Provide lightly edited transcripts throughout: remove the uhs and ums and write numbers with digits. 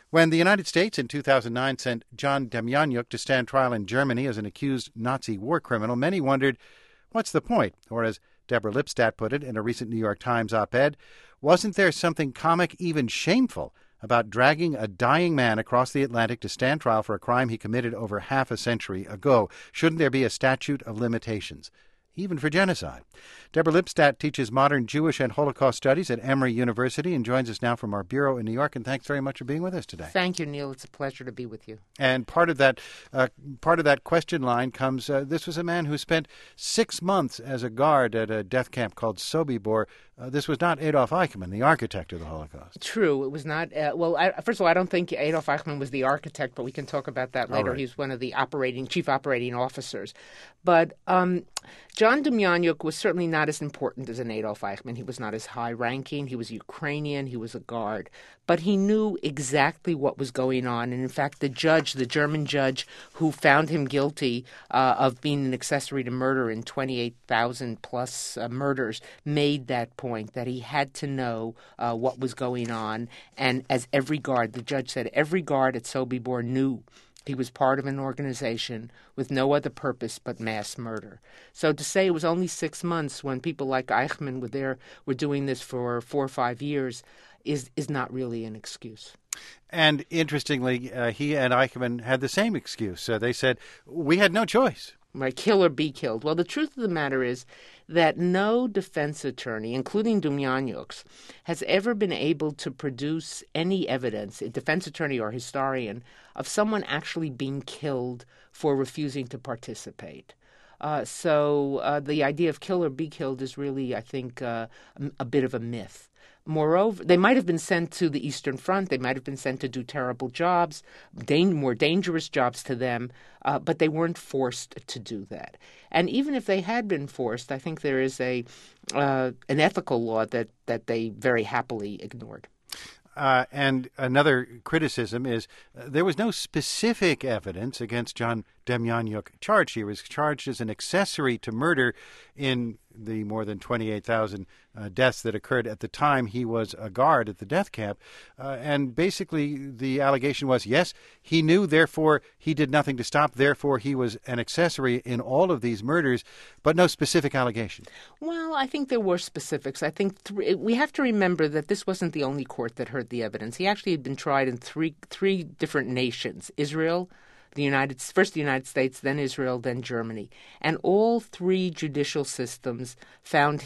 When the United States in 2009 sent John Demjanjuk to stand trial in Germany as an accused Nazi war criminal, many wondered, what's the point? Or as Deborah Lipstadt put it in a recent New York Times op-ed, wasn't there something comic, even shameful, about dragging a dying man across the Atlantic to stand trial for a crime he committed over half a century ago? Shouldn't there be a statute of limitations, even for genocide? Deborah Lipstadt teaches modern Jewish and Holocaust studies at Emory University and joins us now from our bureau in New York. And thanks very much for being with us today. Thank you, Neil. It's a pleasure to be with you. And part of that question line comes, this was a man who spent 6 months as a guard at a death camp called Sobibor. This was not Adolf Eichmann, the architect of the Holocaust. True. It was not. First of all, I don't think Adolf Eichmann was the architect, but we can talk about that later. Right. He's one of the chief operating officers. But John Demjanjuk was certainly not as important as an Adolf Eichmann. He was not as high-ranking. He was Ukrainian. He was a guard. But he knew exactly what was going on. And in fact, the German judge who found him guilty of being an accessory to murder in 28,000 plus murders made that point, that he had to know what was going on. And as every guard, the judge said, every guard at Sobibor knew he was part of an organization with no other purpose but mass murder. So to say it was only 6 months when people like Eichmann were doing this for 4 or 5 years is not really an excuse. And interestingly, he and Eichmann had the same excuse. They said, we had no choice. Right, kill or be killed. Well, the truth of the matter is that no defense attorney, including Demjanjuk's, has ever been able to produce any evidence, a defense attorney or historian, of someone actually being killed for refusing to participate. So the idea of kill or be killed is really, I think, a bit of a myth. Moreover, they might have been sent to the Eastern Front. They might have been sent to do terrible jobs, more dangerous jobs to them, but they weren't forced to do that. And even if they had been forced, I think there is an ethical law that they very happily ignored. And another criticism is there was no specific evidence against John Demjanjuk charged. He was charged as an accessory to murder in the more than 28,000 deaths that occurred at the time he was a guard at the death camp. And basically the allegation was, yes, he knew, therefore he did nothing to stop, therefore he was an accessory in all of these murders, but no specific allegation. Well, I think there were specifics. I think we have to remember that this wasn't the only court that heard the evidence. He actually had been tried in three different nations: Israel, first the United States, then Israel, then Germany. And all three judicial systems found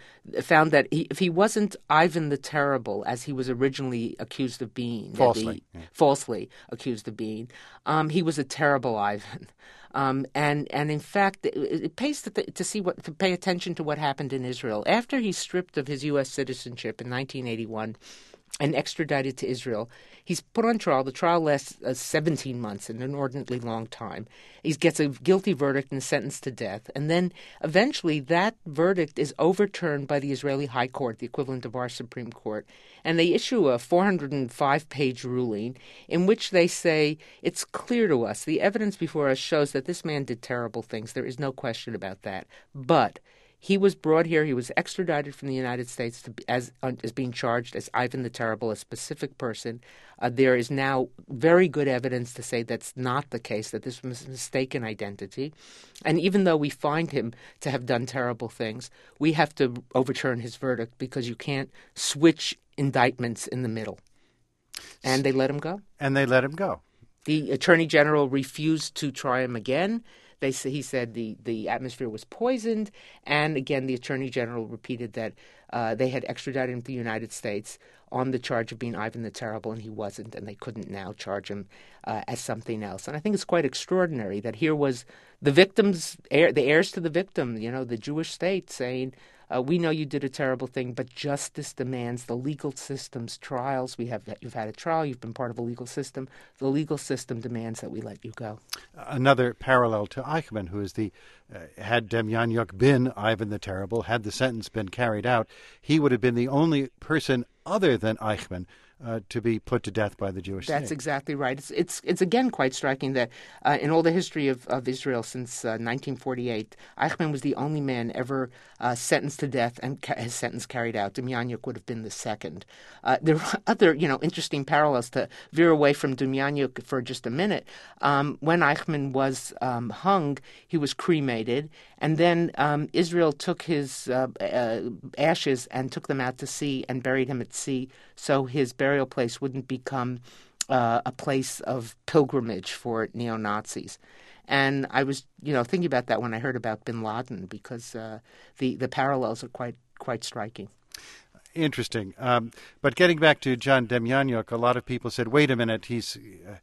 that if he wasn't Ivan the Terrible, as he was originally accused of being, falsely accused of being, he was a terrible Ivan. And in fact, it pays to pay attention to what happened in Israel. After he's stripped of his U.S. citizenship in 1981 and extradited to Israel, he's put on trial. The trial lasts 17 months, an inordinately long time. He gets a guilty verdict and sentenced to death. And then eventually that verdict is overturned by the Israeli High Court, the equivalent of our Supreme Court. And they issue a 405-page ruling in which they say, it's clear to us, the evidence before us shows that this man did terrible things. There is no question about that. But he was brought here. He was extradited from the United States as being charged as Ivan the Terrible, a specific person. There is now very good evidence to say that's not the case, that this was a mistaken identity. And even though we find him to have done terrible things, we have to overturn his verdict because you can't switch indictments in the middle. And they let him go. The Attorney General refused to try him again. He said the atmosphere was poisoned, and again the Attorney General repeated that they had extradited him to the United States on the charge of being Ivan the Terrible, and he wasn't, and they couldn't now charge him as something else. And I think it's quite extraordinary that here was the victims, the heirs to the victim, the Jewish state saying, we know you did a terrible thing, but justice demands the legal system's trials. You've had a trial. You've been part of a legal system. The legal system demands that we let you go. Another parallel to Eichmann, who is had Demjanjuk been Ivan the Terrible, had the sentence been carried out, he would have been the only person other than Eichmann to be put to death by the Jewish state. That's exactly right. It's again quite striking that in all the history of Israel since 1948, Eichmann was the only man ever sentenced to death and his sentence carried out. Demjanjuk would have been the second. There are other, interesting parallels to veer away from Demjanjuk for just a minute. When Eichmann was hung, he was cremated, and then Israel took his ashes and took them out to sea and buried him at sea, so his burial place wouldn't become a place of pilgrimage for neo-Nazis. And I was, thinking about that when I heard about bin Laden, because the parallels are quite striking. Interesting. But getting back to John Demjanjuk, a lot of people said, "Wait a minute, he's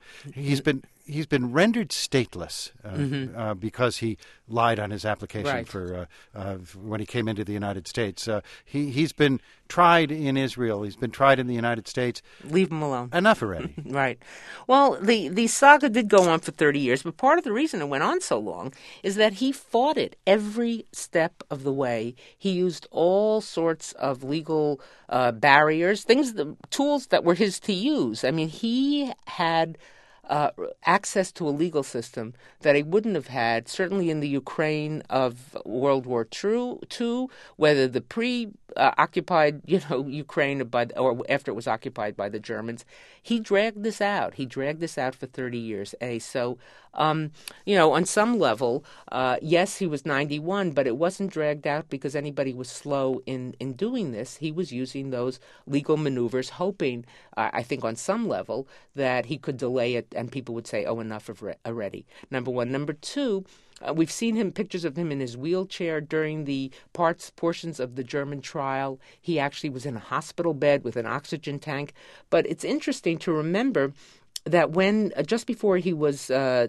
been rendered stateless because he lied on his application for when he came into the United States. He's been tried in Israel. He's been tried in the United States. Leave him alone. Enough already." Right. Well, the saga did go on for 30 years, but part of the reason it went on so long is that he fought it every step of the way. He used all sorts of legal barriers, tools that were his to use. I mean, he had access to a legal system that he wouldn't have had, certainly in the Ukraine of World War II, whether the pre-occupied, Ukraine or after it was occupied by the Germans. He dragged this out. He dragged this out for 30 years. So, on some level, yes, he was 91, but it wasn't dragged out because anybody was slow in doing this. He was using those legal maneuvers, hoping, I think on some level, that he could delay it and people would say, oh, enough already. Number one. Number two, we've seen pictures of him in his wheelchair during the portions of the German trial. He actually was in a hospital bed with an oxygen tank. But it's interesting to remember that when just before he was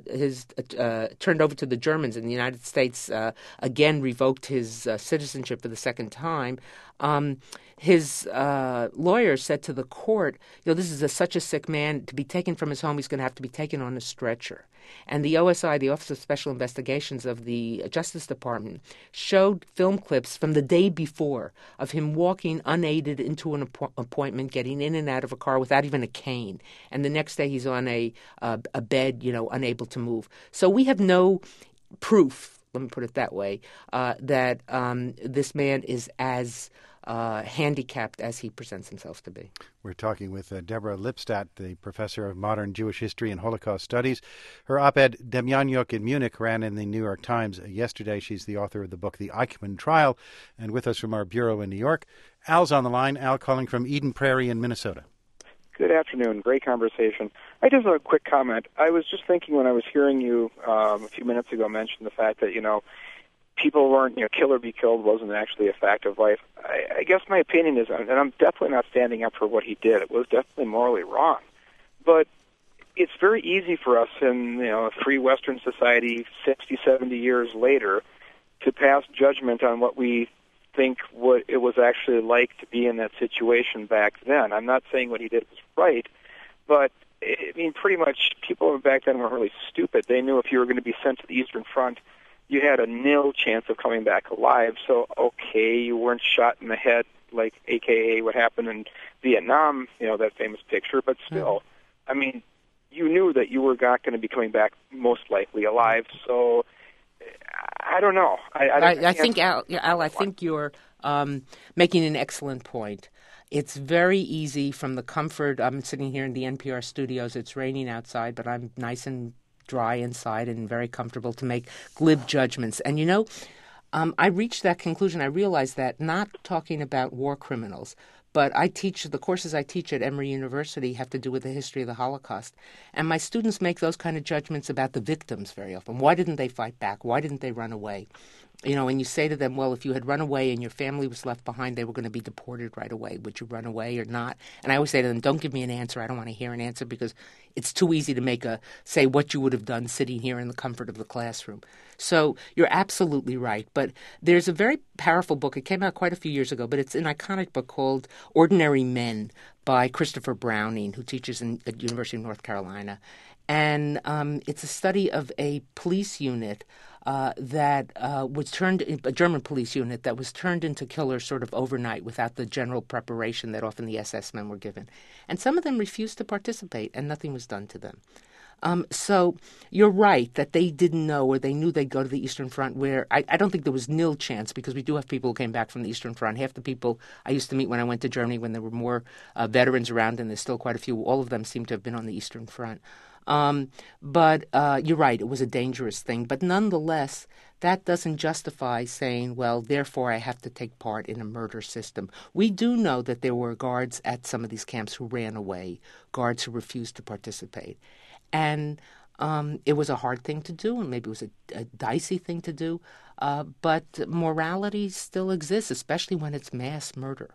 turned over to the Germans and the United States again revoked his citizenship for the second time, his lawyer said to the court, this is such a sick man. To be taken from his home, he's going to have to be taken on a stretcher. And the OSI, the Office of Special Investigations of the Justice Department, showed film clips from the day before of him walking unaided into an appointment, getting in and out of a car without even a cane. And the next day he's on a bed, unable to move. So we have no proof, let me put it that way, that this man is as handicapped as he presents himself to be. We're talking with Deborah Lipstadt, the professor of modern Jewish history and Holocaust studies. Her op-ed, Demjanjuk in Munich, ran in the New York Times yesterday. She's the author of the book, The Eichmann Trial, and with us from our bureau in New York. Al's on the line. Al calling from Eden Prairie in Minnesota. Good afternoon. Great conversation. I just have a quick comment. I was just thinking when I was hearing you a few minutes ago mention the fact that, people weren't, kill or be killed wasn't actually a fact of life. I guess my opinion is, and I'm definitely not standing up for what he did. It was definitely morally wrong. But it's very easy for us in, a free Western society 60, 70 years later to pass judgment on what we think what it was actually like to be in that situation back then. I'm not saying what he did was right, but pretty much people back then were really stupid. They knew if you were going to be sent to the Eastern Front, you had a nil chance of coming back alive. So, okay, you weren't shot in the head, like AKA what happened in Vietnam, that famous picture, but still, you knew that you were not going to be coming back most likely alive. So, I don't know. I think, Al, I think you're making an excellent point. It's very easy from the comfort. I'm sitting here in the NPR studios. It's raining outside, but I'm nice and dry inside and very comfortable to make glib judgments. And, I reached that conclusion. I realized that not talking about war criminals, but the courses I teach at Emory University have to do with the history of the Holocaust. And my students make those kind of judgments about the victims very often. Why didn't they fight back? Why didn't they run away? And you say to them, well, if you had run away and your family was left behind, they were going to be deported right away. Would you run away or not? And I always say to them, don't give me an answer. I don't want to hear an answer because it's too easy to say what you would have done sitting here in the comfort of the classroom. So you're absolutely right. But there's a very powerful book. It came out quite a few years ago, but it's an iconic book called Ordinary Men by Christopher Browning, who teaches at University of North Carolina. And it's a study of a police unit that was turned, a German police unit that was turned into killers sort of overnight without the general preparation that often the SS men were given. And some of them refused to participate, and nothing was done to them. So you're right that they didn't know, or they knew they'd go to the Eastern Front, where I don't think there was nil chance, because we do have people who came back from the Eastern Front. Half the people I used to meet when I went to Germany, when there were more veterans around, and there's still quite a few, all of them seem to have been on the Eastern Front. But you're right, it was a dangerous thing. But nonetheless, that doesn't justify saying, well, therefore I have to take part in a murder system. We do know that there were guards at some of these camps who ran away, guards who refused to participate. And it was a hard thing to do, and maybe it was a dicey thing to do, but morality still exists, especially when it's mass murder.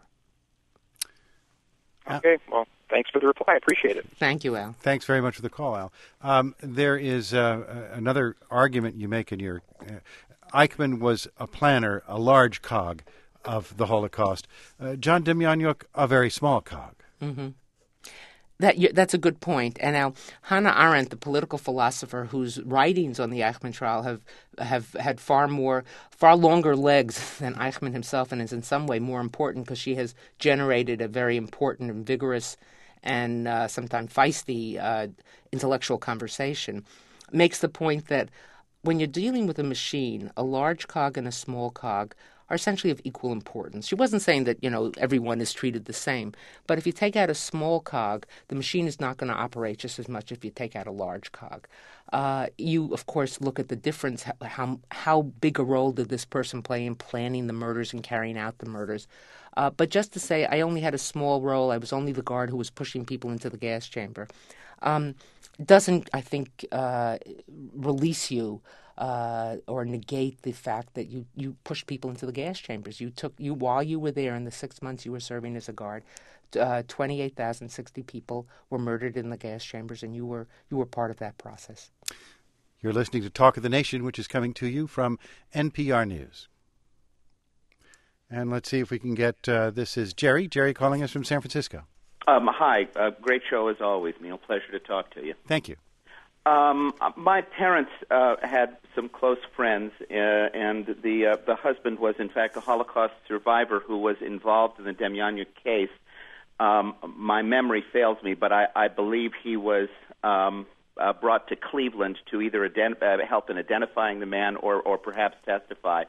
Okay, well, thanks for the reply. I appreciate it. Thank you, Al. Thanks very much for the call, Al. There is another argument you make in your... Eichmann was a planner, a large cog of the Holocaust. John Demjanjuk, a very small cog. Mm-hmm. That's a good point. And now Hannah Arendt, the political philosopher whose writings on the Eichmann trial have had far longer legs than Eichmann himself, and is in some way more important because she has generated a very important and vigorous and sometimes feisty intellectual conversation, makes the point that when you're dealing with a machine, a large cog and a small cog are essentially of equal importance. She wasn't saying that, everyone is treated the same. But if you take out a small cog, the machine is not going to operate just as much if you take out a large cog. You, of course, look at the difference, how big a role did this person play in planning the murders and carrying out the murders. But just to say I only had a small role, I was only the guard who was pushing people into the gas chamber, doesn't, I think, release you or negate the fact that you pushed people into the gas chambers. While you were there in the 6 months you were serving as a guard, 28,060 people were murdered in the gas chambers, and you were part of that process. You're listening to Talk of the Nation, which is coming to you from NPR News. And let's see if we can get, this is Jerry. Jerry calling us from San Francisco. Hi. Great show as always, Neil. Pleasure to talk to you. Thank you. My parents had some close friends, and the husband was, in fact, a Holocaust survivor who was involved in the Demjanjuk case. My memory fails me, but I believe he was brought to Cleveland to either help in identifying the man or perhaps testify.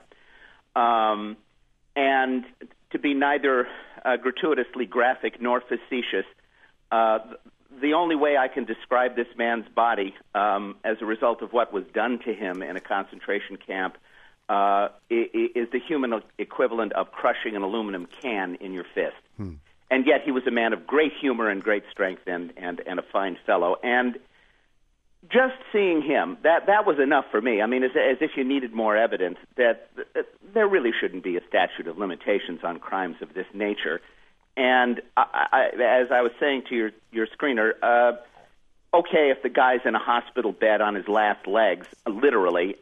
And to be neither gratuitously graphic nor facetious, the only way I can describe this man's body as a result of what was done to him in a concentration camp is the human equivalent of crushing an aluminum can in your fist. And yet he was a man of great humor and great strength and a fine fellow. And just seeing him, that was enough for me. I mean, as if you needed more evidence that there really shouldn't be a statute of limitations on crimes of this nature. And as I was saying to your screener, okay, if the guy's in a hospital bed on his last legs, literally,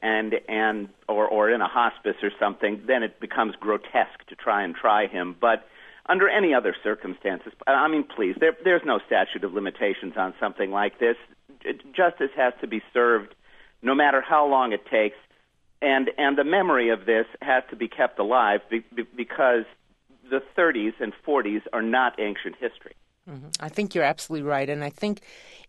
or in a hospice or something, then it becomes grotesque to try him. But under any other circumstances, I mean, please, there's no statute of limitations on something like this. Justice has to be served no matter how long it takes, and the memory of this has to be kept alive because the 30s and 40s are not ancient history. Mm-hmm. I think you're absolutely right. And I think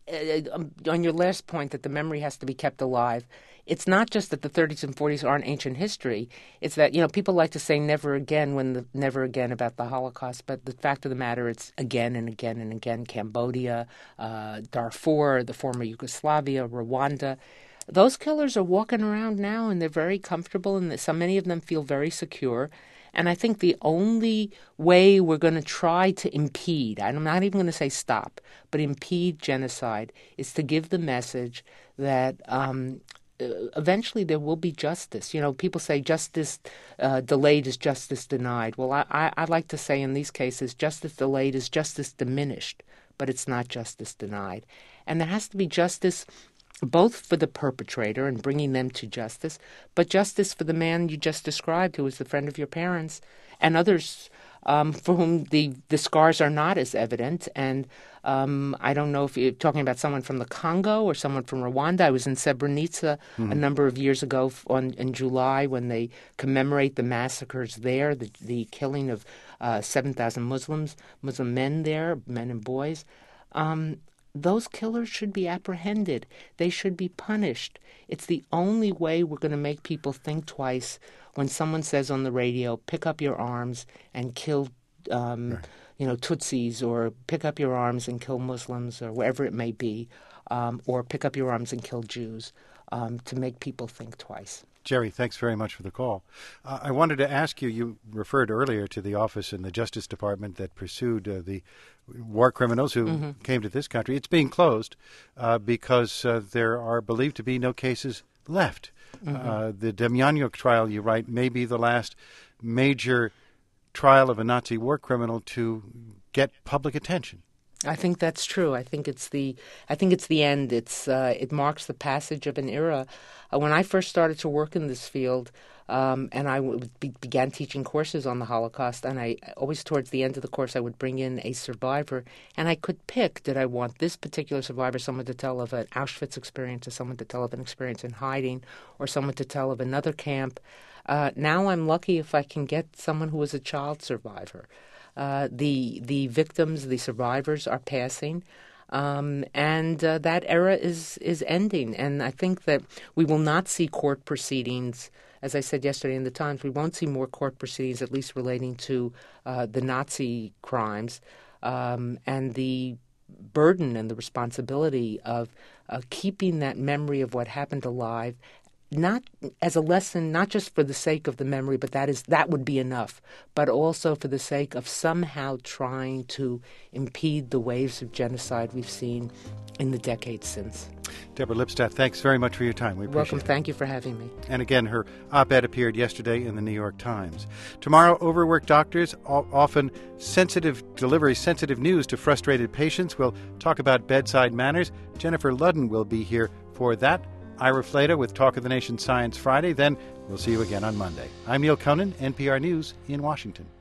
on your last point that the memory has to be kept alive, it's not just that the 30s and 40s aren't ancient history. It's that, people like to say never again never again about the Holocaust. But the fact of the matter, it's again and again and again. Cambodia, Darfur, the former Yugoslavia, Rwanda. Those killers are walking around now, and they're very comfortable, and many of them feel very secure. And I think the only way we're going to try to impede, I'm not even going to say stop, but impede genocide, is to give the message that eventually there will be justice. People say justice delayed is justice denied. Well, I like to say in these cases, justice delayed is justice diminished, but it's not justice denied. And there has to be justice both for the perpetrator and bringing them to justice, but justice for the man you just described who was the friend of your parents and others for whom the scars are not as evident. And I don't know if you're talking about someone from the Congo or someone from Rwanda. I was in Srebrenica a number of years ago in July when they commemorate the massacres there, the killing of 7,000 Muslim men there, men and boys. Those killers should be apprehended. They should be punished. It's the only way we're going to make people think twice when someone says on the radio, pick up your arms and kill Tutsis, or pick up your arms and kill Muslims, or wherever it may be, or pick up your arms and kill Jews, to make people think twice. Jerry, thanks very much for the call. I wanted to ask you, you referred earlier to the office in the Justice Department that pursued the war criminals who came to this country. It's being closed because there are believed to be no cases left. The Demjanjuk trial, you write, may be the last major trial of a Nazi war criminal to get public attention. I think that's true. I think it's the end. It marks the passage of an era. When I first started to work in this field, and I began teaching courses on the Holocaust, and I always towards the end of the course I would bring in a survivor, and I could pick: did I want this particular survivor, someone to tell of an Auschwitz experience, or someone to tell of an experience in hiding, or someone to tell of another camp? Now I'm lucky if I can get someone who was a child survivor. The victims, the survivors, are passing, and that era is ending. And I think that we will not see court proceedings. As I said yesterday in the Times, we won't see more court proceedings, at least relating to the Nazi crimes, and the burden and the responsibility of keeping that memory of what happened alive, not as a lesson, not just for the sake of the memory, but that would be enough, but also for the sake of somehow trying to impede the waves of genocide we've seen in the decades since. Deborah Lipstadt, thanks very much for your time. We appreciate Welcome. it. Thank you for having me. And again, her op-ed appeared yesterday in the New York Times. Tomorrow, overworked doctors, often sensitive news to frustrated patients. We'll talk about bedside manners. Jennifer Ludden will be here for that. Ira Flatow with Talk of the Nation Science Friday. Then we'll see you again on Monday. I'm Neil Conan, NPR News in Washington.